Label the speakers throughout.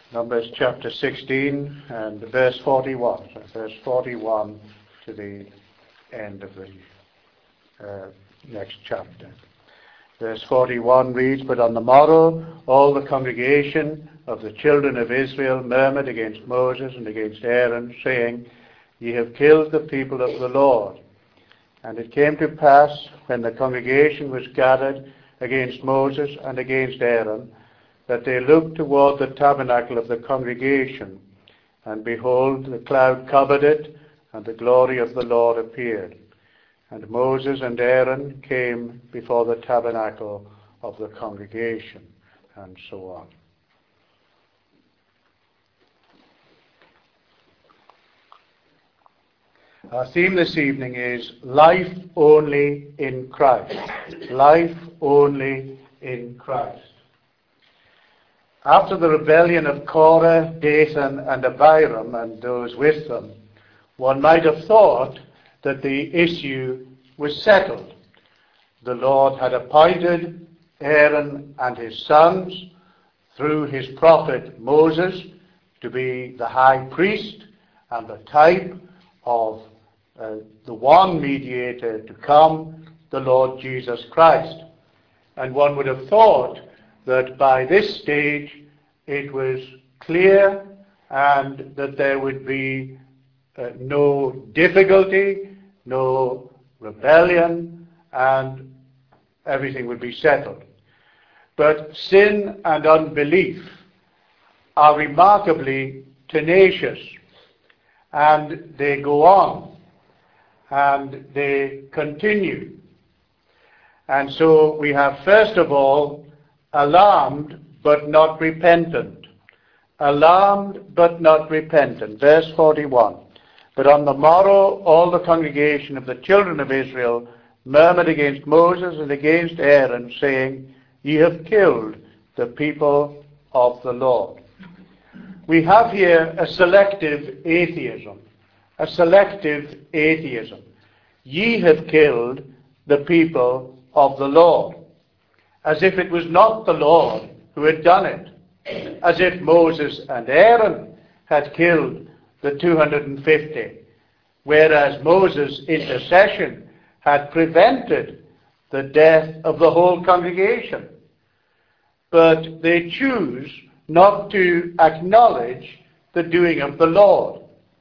Speaker 1: Numbers chapter 16 and verse 41. So verse 41 to the end of the next chapter. Verse 41 reads, "But on the morrow all the congregation of the children of Israel murmured against Moses and against Aaron, saying, Ye have killed the people of the Lord. And it came to pass, when the congregation was gathered against Moses and against Aaron, that they looked toward the tabernacle of the congregation, and behold, the cloud covered it, and the glory of the Lord appeared. And Moses and Aaron came before the tabernacle of the congregation," and so on. Our theme this evening is life only in Christ. Life only in Christ. After the rebellion of Korah, Dathan, and Abiram, and those with them, one might have thought that the issue was settled. The Lord had appointed Aaron and his sons, through his prophet Moses, to be the high priest and the type of the one mediator to come, the Lord Jesus Christ. And one would have thought that by this stage it was clear and that there would be no difficulty, no rebellion, and everything would be settled. But sin and unbelief are remarkably tenacious, and they go on, and they continue. And so we have, first of all, alarmed but not repentant. Alarmed but not repentant. Verse 41. "But on the morrow all the congregation of the children of Israel murmured against Moses and against Aaron, saying, Ye have killed the people of the Lord." We have here a selective atheism. A selective atheism. Ye have killed the people of the Lord. As if it was not the Lord who had done it. As if Moses and Aaron had killed the 250, whereas Moses' intercession had prevented the death of the whole congregation. But they choose not to acknowledge the doing of the Lord.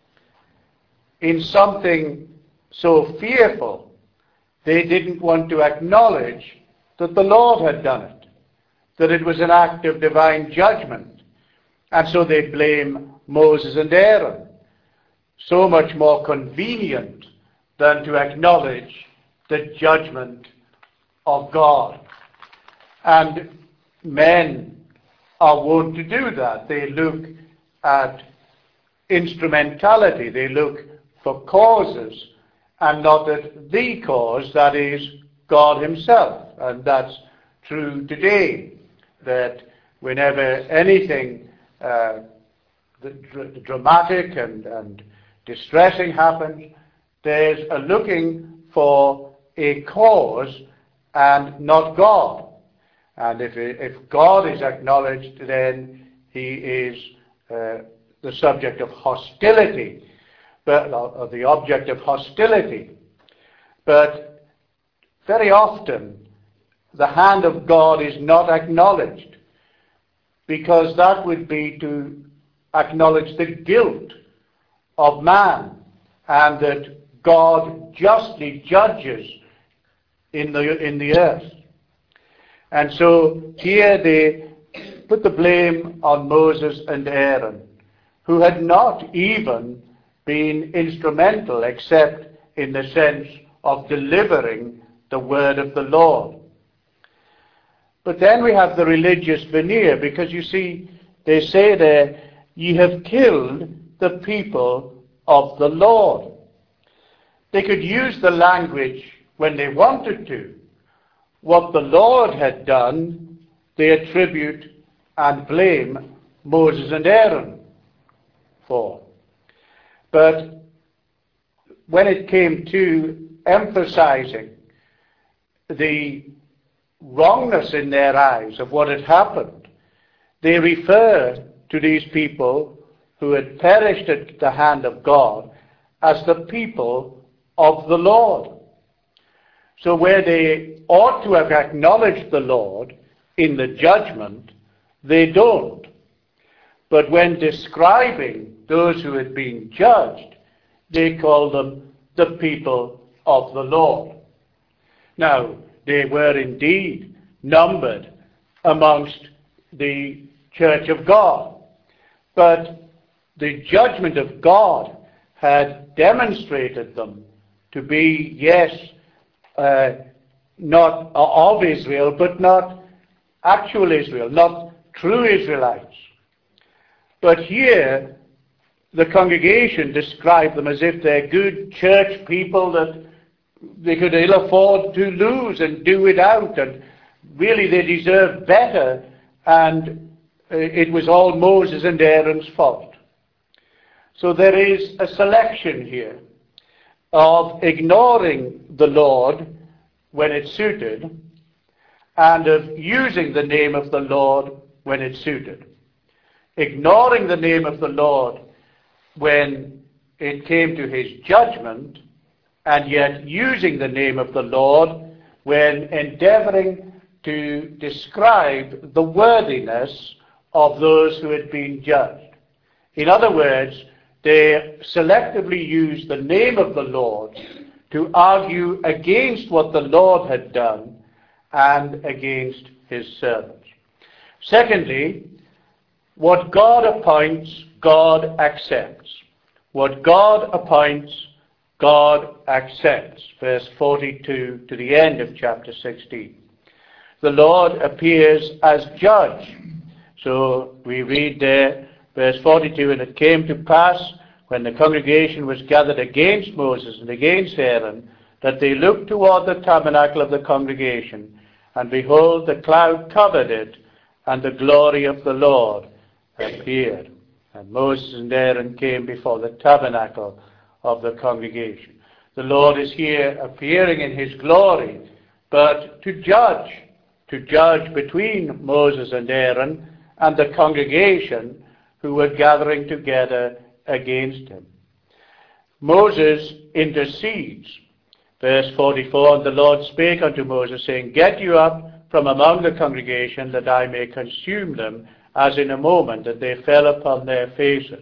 Speaker 1: In something so fearful, they didn't want to acknowledge that the Lord had done it, that it was an act of divine judgment. And so they blame Moses and Aaron. So much more convenient than to acknowledge the judgment of God. And men are wont to do that. They look at instrumentality. They look for causes and not at the cause, that is God himself. And that's true today, that whenever anything dramatic and distressing happens, there's a looking for a cause and not God. And if God is acknowledged, then he is the subject of hostility, but the object of hostility. But very often the hand of God is not acknowledged, because that would be to acknowledge the guilt of man, and that God justly judges in the earth. And so here they put the blame on Moses and Aaron, who had not even been instrumental except in the sense of delivering the word of the Lord. But then we have the religious veneer, because you see, they say there, Ye have killed the people of the Lord. They could use the language when they wanted to. What the Lord had done, they attribute and blame Moses and Aaron for. But when it came to emphasizing the wrongness in their eyes of what had happened, they refer to these people who had perished at the hand of God as the people of the Lord. So where they ought to have acknowledged the Lord in the judgment, they don't. But when describing those who had been judged, they call them the people of the Lord. Now, they were indeed numbered amongst the church of God, but the judgment of God had demonstrated them to be, yes, not of Israel, but not actual Israel, not true Israelites. But here, the congregation described them as if they're good church people that they could ill afford to lose and do without, and really they deserved better, and it was all Moses and Aaron's fault. So there is a selection here of ignoring the Lord when it suited, and of using the name of the Lord when it suited. Ignoring the name of the Lord when it came to his judgment, and yet using the name of the Lord when endeavoring to describe the worthiness of those who had been judged. In other words, they selectively used the name of the Lord to argue against what the Lord had done and against his servants. Secondly, what God appoints, God accepts. What God appoints, God accepts. Verse 42 to the end of chapter 16. The Lord appears as judge. So we read there, verse 42, and it came to pass, when the congregation was gathered against Moses and against Aaron, that they looked toward the tabernacle of the congregation, and behold, the cloud covered it, and the glory of the Lord appeared. And Moses and Aaron came before the tabernacle of the congregation. The Lord is here appearing in his glory, but to judge between Moses and Aaron and the congregation who were gathering together against him. Moses intercedes. Verse 44, and the Lord spake unto Moses, saying, Get you up from among the congregation, that I may consume them, as in a moment, that they fell upon their faces.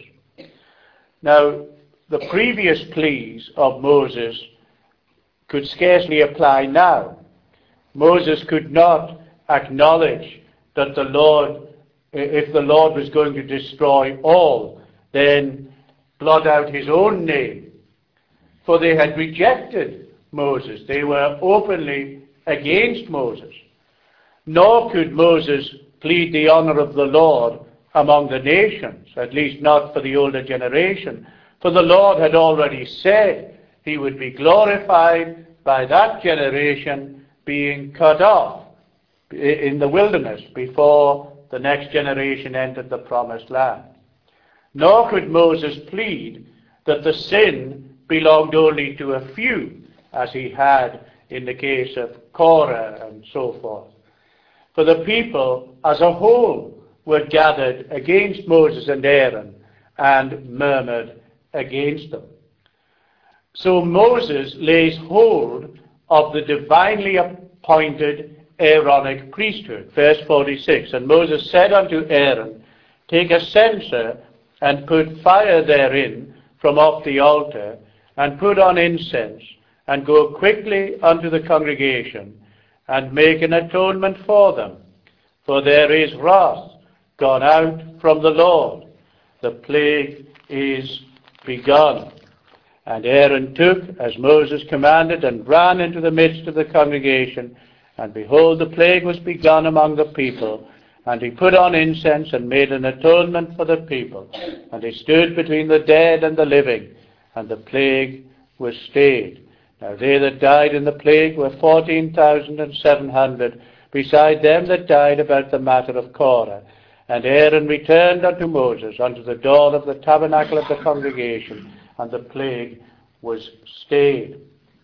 Speaker 1: Now, the previous pleas of Moses could scarcely apply now. Moses could not acknowledge that the Lord, if the Lord was going to destroy all, then blot out his own name. For they had rejected Moses. They were openly against Moses. Nor could Moses plead the honor of the Lord among the nations, at least not for the older generation. For the Lord had already said he would be glorified by that generation being cut off in the wilderness before the next generation entered the promised land. Nor could Moses plead that the sin belonged only to a few, as he had in the case of Korah and so forth. For the people as a whole were gathered against Moses and Aaron and murmured against them. So Moses lays hold of the divinely appointed Aaronic priesthood. Verse 46, and Moses said unto Aaron, Take a censer, and put fire therein from off the altar, and put on incense, and go quickly unto the congregation, and make an atonement for them. For there is wrath gone out from the Lord. The plague is begun. And Aaron took, as Moses commanded, and ran into the midst of the congregation, and behold, the plague was begun among the people. And he put on incense and made an atonement for the people. And he stood between the dead and the living, and the plague was stayed. Now they that died in the plague were 14,700, beside them that died about the matter of Korah. And Aaron returned unto Moses unto the door of the tabernacle of the congregation, and the plague was stayed.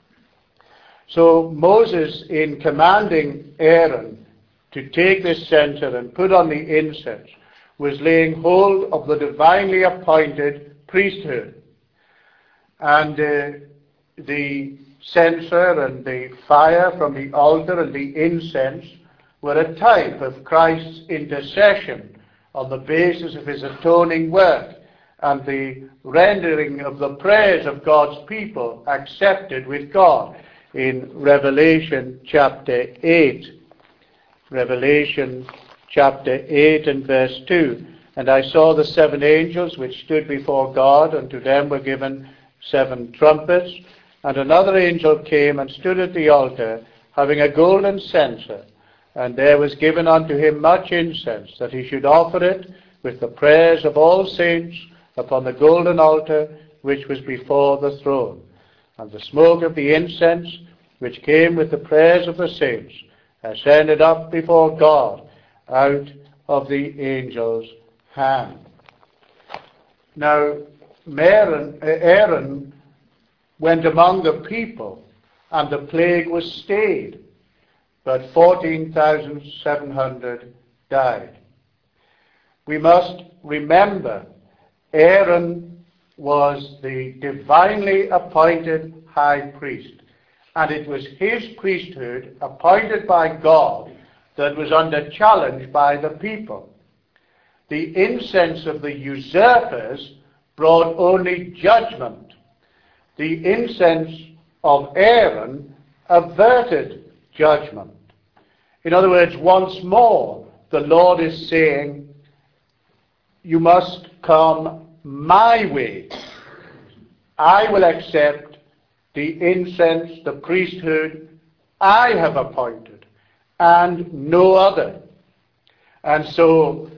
Speaker 1: So Moses, in commanding Aaron to take this censer and put on the incense, was laying hold of the divinely appointed priesthood. And the censer and the fire from the altar and the incense were a type of Christ's intercession on the basis of his atoning work and the rendering of the prayers of God's people accepted with God in Revelation chapter 8. Revelation chapter 8 and verse 2. And I saw the 7 angels which stood before God, and to them were given 7 trumpets. And another angel came and stood at the altar, having a golden censer. And there was given unto him much incense, that he should offer it with the prayers of all saints upon the golden altar which was before the throne. And the smoke of the incense, which came with the prayers of the saints, ascended up before God out of the angel's hand. Now, Aaron went among the people, and the plague was stayed, but 14,700 died. We must remember Aaron was the divinely appointed high priest, and it was his priesthood appointed by God that was under challenge by the people. The incense of the usurpers brought only judgment. The incense of Aaron averted judgment. In other words, once more, the Lord is saying, you must come my way. I will accept the incense, the priesthood I have appointed, and no other. And so,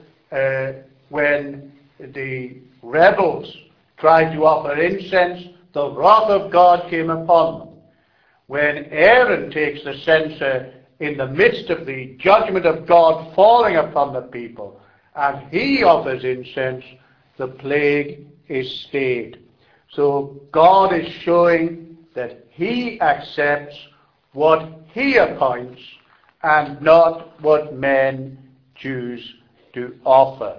Speaker 1: when the rebels tried to offer incense, the wrath of God came upon them. When Aaron takes the censer in the midst of the judgment of God falling upon the people, and he offers incense, the plague is stayed. So God is showing that he accepts what he appoints and not what men choose to offer.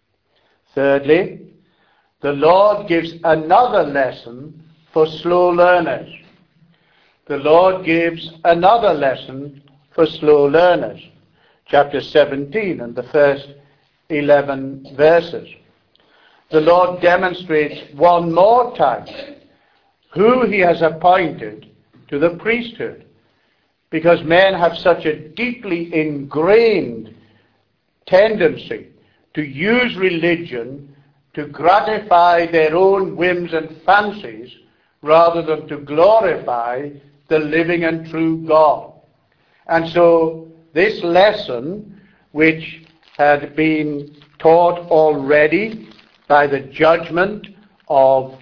Speaker 1: Thirdly, the Lord gives another lesson for slow learners. The Lord gives another lesson for slow learners. Chapter 17 and the first 11 verses. The Lord demonstrates one more time who he has appointed to the priesthood, because men have such a deeply ingrained tendency to use religion to gratify their own whims and fancies rather than to glorify the living and true God. And so this lesson, which had been taught already by the judgment of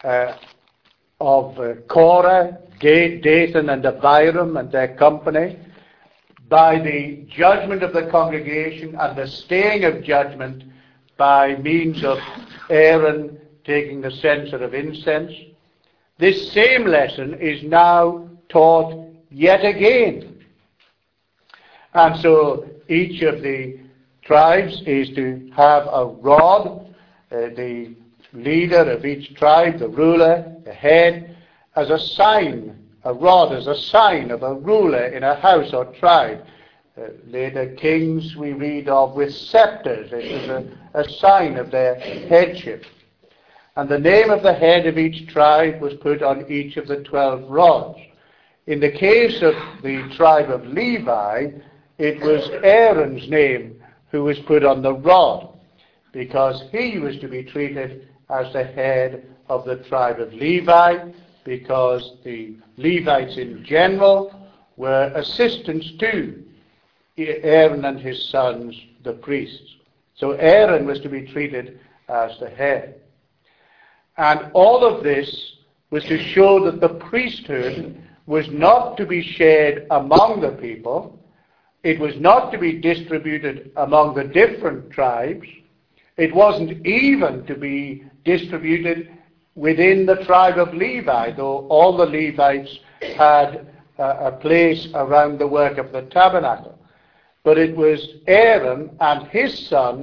Speaker 1: Korah, Dathan and Abiram and their company, by the judgment of the congregation and the staying of judgment by means of Aaron taking the censer of incense, this same lesson is now taught yet again. And so each of the tribes is to have a rod, the leader of each tribe, the ruler, the head, as a sign, a rod as a sign of a ruler in a house or tribe. Later kings we read of with scepters. It is a sign of their headship. And the name of the head of each tribe was put on each of the 12 rods. In the case of the tribe of Levi, it was Aaron's name who was put on the rod, because he was to be treated as the head of the tribe of Levi, because the Levites in general were assistants to Aaron and his sons, the priests. So Aaron was to be treated as the head. And all of this was to show that the priesthood was not to be shared among the people. It was not to be distributed among the different tribes. It wasn't even to be distributed within the tribe of Levi, though all the Levites had a place around the work of the tabernacle. But it was Aaron and his sons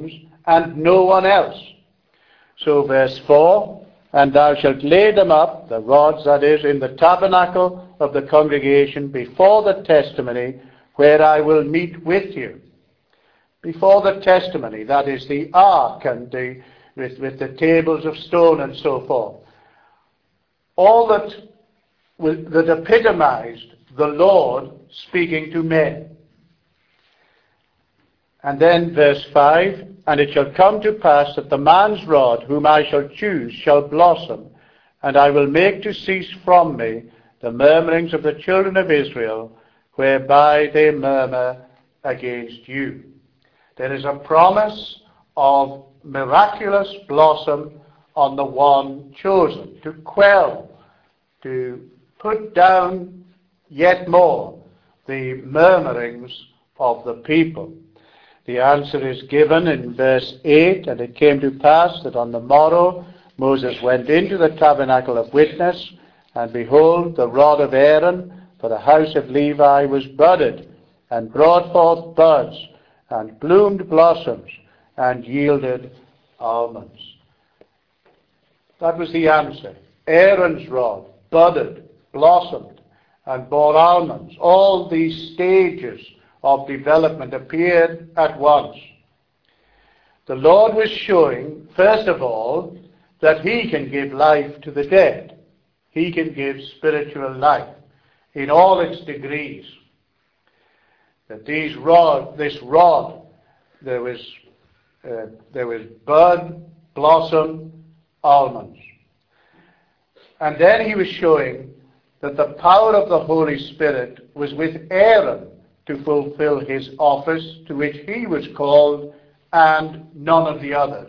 Speaker 1: and no one else. So verse 4, and thou shalt lay them up, the rods that is, in the tabernacle of the congregation before the testimony, where I will meet with you. Before the testimony, that is the ark and with the tables of stone and so forth. All that epitomized the Lord speaking to men. And then verse 5, and it shall come to pass that the man's rod whom I shall choose shall blossom, and I will make to cease from me the murmurings of the children of Israel, whereby they murmur against you. There is a promise of miraculous blossom on the one chosen, to quell, to put down yet more the murmurings of the people. The answer is given in verse 8, and it came to pass that on the morrow Moses went into the tabernacle of witness, and behold, the rod of Aaron for the house of Levi was budded, and brought forth buds, and bloomed blossoms, and yielded almonds. That was the answer. Aaron's rod budded, blossomed, and bore almonds. All these stages of development appeared at once. The Lord was showing, first of all, that he can give life to the dead. He can give spiritual life in all its degrees. That this rod, there was bud, blossom, almonds. And then he was showing that the power of the Holy Spirit was with Aaron to fulfill his office to which he was called, and none of the others.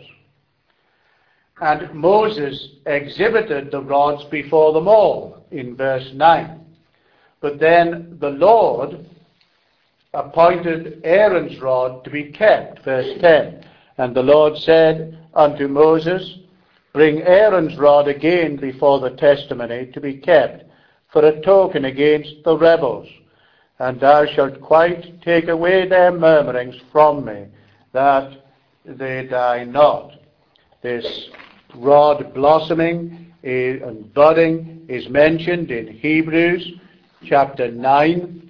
Speaker 1: And Moses exhibited the rods before them all in verse 9. But then the Lord appointed Aaron's rod to be kept, verse 10. And the Lord said unto Moses, bring Aaron's rod again before the testimony to be kept, for a token against the rebels. And thou shalt quite take away their murmurings from me, that they die not. This rod blossoming and budding is mentioned in Hebrews chapter 9.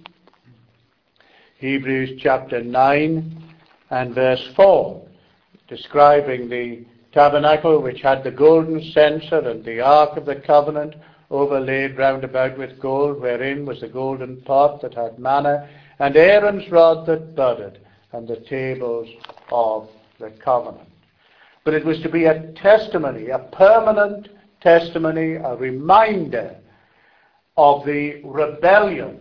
Speaker 1: Hebrews chapter 9 and verse 4, describing the tabernacle which had the golden censer and the ark of the covenant, overlaid round about with gold, wherein was the golden pot that had manna, and Aaron's rod that budded, and the tables of the covenant. But it was to be a testimony, a permanent testimony, a reminder of the rebellion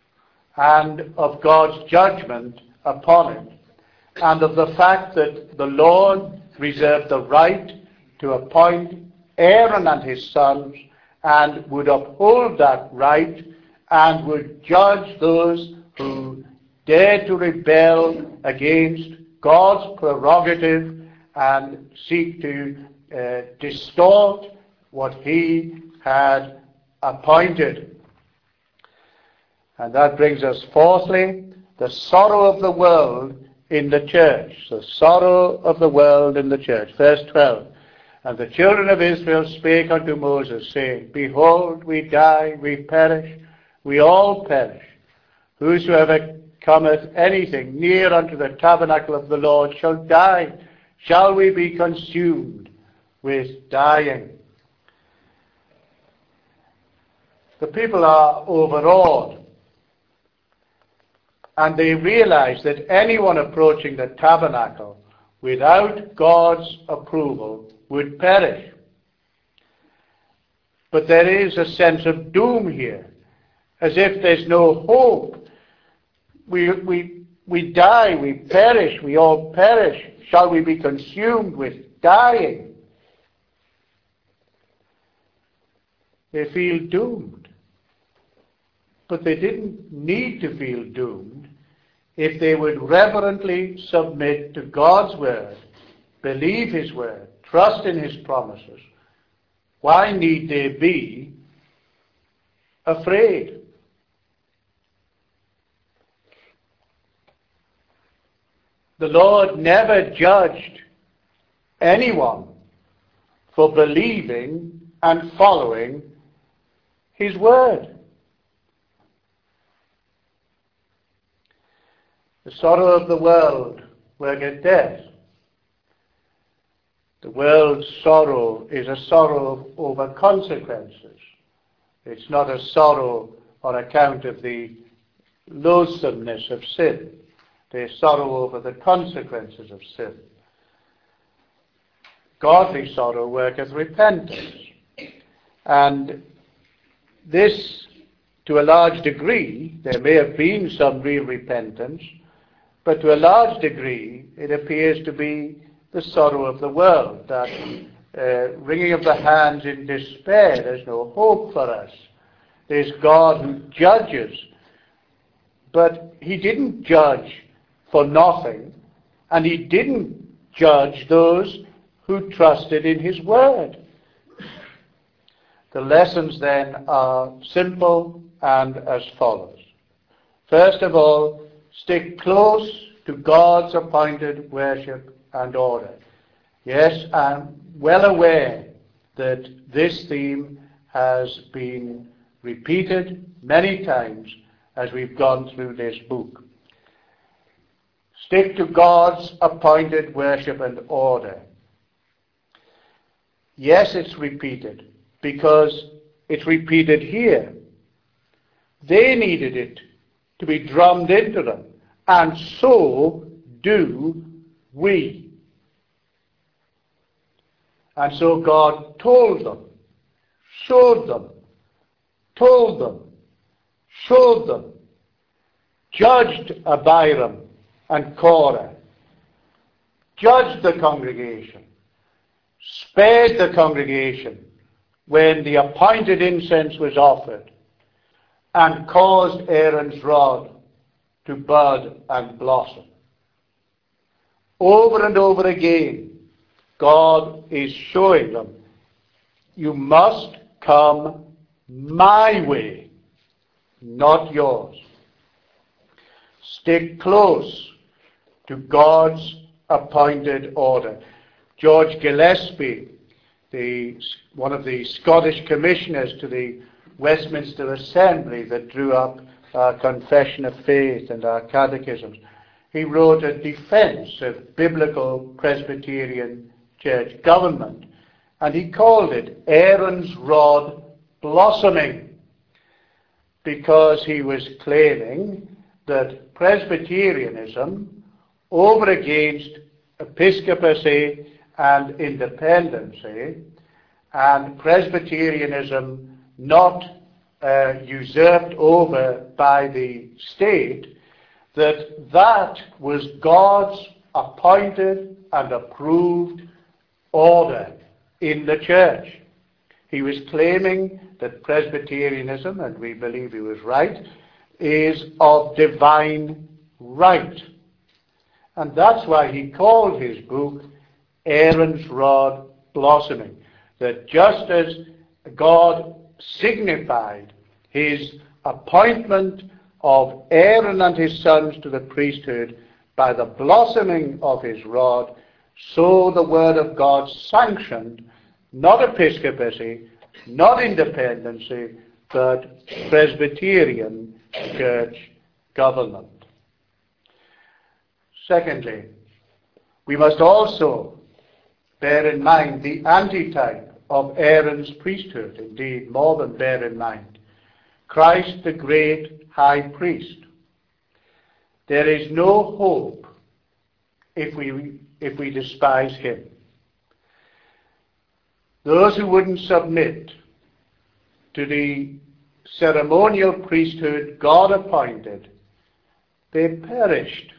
Speaker 1: and of God's judgment upon it, and of the fact that the Lord reserved the right to appoint Aaron and his sons, and would uphold that right, and would judge those who dared to rebel against God's prerogative and seek to distort what he had appointed. And that brings us fourthly, the sorrow of the world in the church. The sorrow of the world in the church. Verse 12. And the children of Israel spake unto Moses, saying, behold, we die, we perish, we all perish. Whosoever cometh anything near unto the tabernacle of the Lord shall die. Shall we be consumed with dying? The people are overawed, and they realize that anyone approaching the tabernacle without God's approval would perish. But there is a sense of doom here, as if there's no hope. We die, we perish, we all perish. Shall we be consumed with dying? They feel doomed. But they didn't need to feel doomed if they would reverently submit to God's word, believe his word, trust in his promises. Why need they be afraid? The Lord never judged anyone for believing and following his word. The sorrow of the world worketh death. The world's sorrow is a sorrow over consequences. It's not a sorrow on account of the loathsomeness of sin. There's sorrow over the consequences of sin. Godly sorrow worketh repentance. And this, to a large degree, there may have been some real repentance, but to a large degree it appears to be the sorrow of the world, that wringing of the hands in despair. There's no hope for us. There's God who judges, but he didn't judge for nothing, and he didn't judge those who trusted in his word. The lessons then are simple and as follows. First of all, stick close to God's appointed worship and order. Yes, I'm well aware that this theme has been repeated many times as we've gone through this book. Stick to God's appointed worship and order. Yes, it's repeated because it's repeated here. They needed it to be drummed into them, and so do we. And so God told them, showed them, told them, showed them, judged Abiram and Korah, judged the congregation, spared the congregation when the appointed incense was offered, and caused Aaron's rod to bud and blossom. Over and over again, God is showing them, you must come my way, not yours. Stick close to God's appointed order. George Gillespie, one of the Scottish commissioners to the Westminster Assembly that drew up our Confession of Faith and our catechisms, he wrote a defense of biblical Presbyterian church government, and he called it Aaron's rod blossoming, because he was claiming that Presbyterianism over against episcopacy and independency, and Presbyterianism not usurped over by the state, that was God's appointed and approved order in the church. He was claiming that Presbyterianism, and we believe he was right, is of divine right. And that's why he called his book Aaron's Rod Blossoming. That just as God signified his appointment of Aaron and his sons to the priesthood by the blossoming of his rod, so the word of God sanctioned not episcopacy, not independency, but Presbyterian church government. Secondly, we must also bear in mind the antitype of Aaron's priesthood, indeed more than bear in mind, Christ the great high priest. There is no hope if we despise him. Those who wouldn't submit to the ceremonial priesthood God appointed, they perished.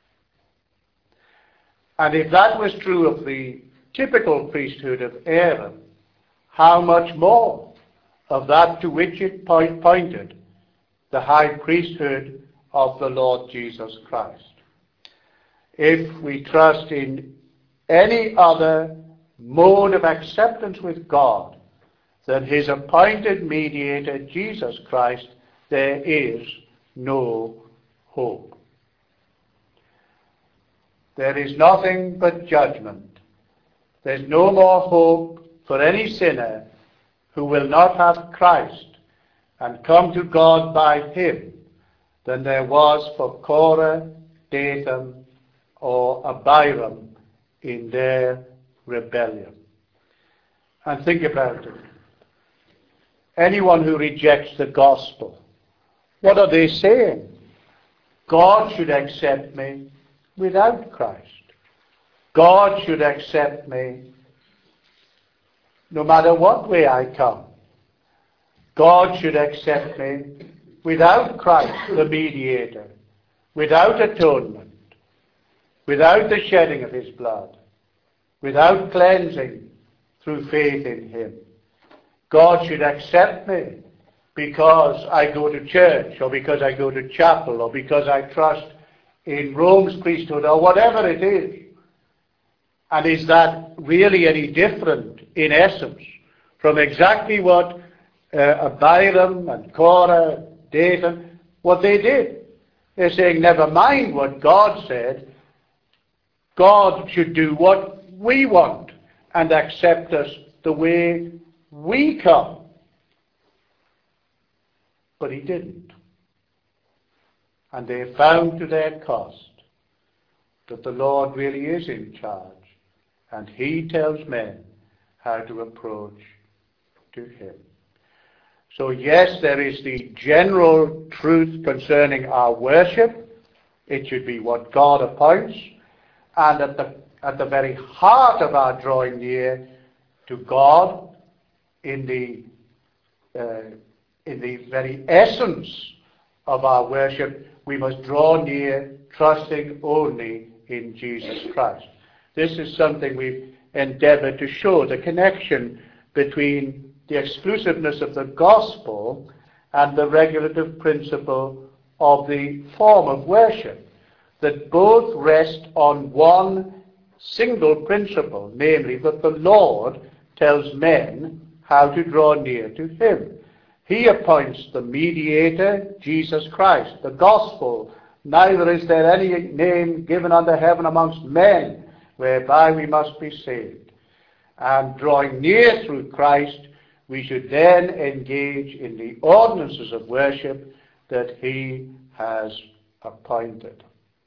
Speaker 1: And if that was true of the typical priesthood of Aaron, how much more of that to which it pointed, the high priesthood of the Lord Jesus Christ. If we trust in any other mode of acceptance with God than his appointed mediator, Jesus Christ, there is no hope. There is nothing but judgment There's no more hope for any sinner who will not have Christ and come to God by him than there was for Korah, Dathan, or Abiram in their rebellion. And think about it. Anyone who rejects the gospel, what are they saying? God should accept me without Christ. God should accept me no matter what way I come. God should accept me without Christ, the mediator, without atonement, without the shedding of his blood, without cleansing through faith in him. God should accept me because I go to church, or because I go to chapel, or because I trust in Rome's priesthood, or whatever it is. And is that really any different, in essence, from exactly what Abiram and Korah, Dathan, what they did? They're saying, never mind what God said. God should do what we want and accept us the way we come. But he didn't. And they found to their cost that the Lord really is in charge, and he tells men how to approach to him. So yes, there is the general truth concerning our worship. It should be what God appoints. And at the very heart of our drawing near to God, in the very essence of our worship, we must draw near trusting only in Jesus Christ. This is something we've endeavored to show, the connection between the exclusiveness of the gospel and the regulative principle of the form of worship, that both rest on one single principle, namely that the Lord tells men how to draw near to him. He appoints the mediator, Jesus Christ, the gospel. Neither is there any name given under heaven amongst men whereby we must be saved. And drawing near through Christ, we should then engage in the ordinances of worship that he has appointed.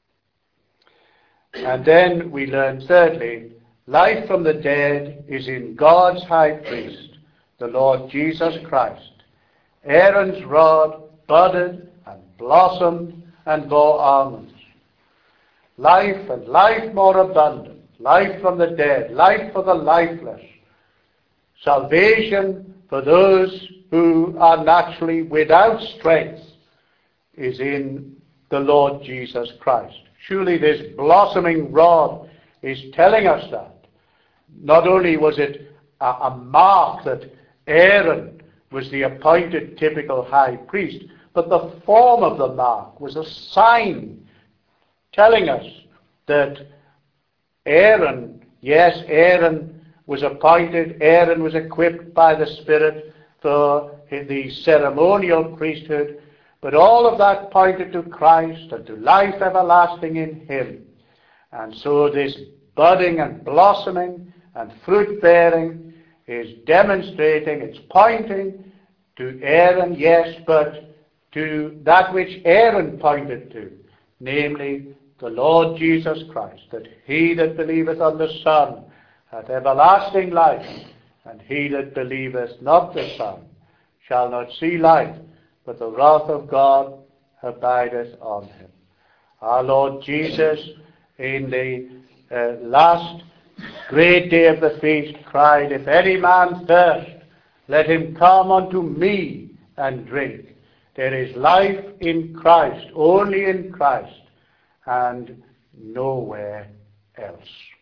Speaker 1: And then we learn, thirdly, life from the dead is in God's high priest, the Lord Jesus Christ. Aaron's rod budded and blossomed and bore almonds. Life and life more abundant, life from the dead, life for the lifeless, salvation for those who are naturally without strength is in the Lord Jesus Christ. Surely this blossoming rod is telling us that. Not only was it a mark that Aaron was the appointed typical high priest, but the form of the mark was a sign telling us that Aaron was appointed, Aaron was equipped by the Spirit for the ceremonial priesthood, but all of that pointed to Christ and to life everlasting in him. And so this budding and blossoming and fruit bearing is demonstrating, it's pointing to Aaron, yes, but to that which Aaron pointed to, namely the Lord Jesus Christ, that he that believeth on the Son hath everlasting life, and he that believeth not the Son shall not see life, but the wrath of God abideth on him. Our Lord Jesus, in the last great day of the feast, cried, If any man thirst, let him come unto me and drink. There is life in Christ, only in Christ, and nowhere else.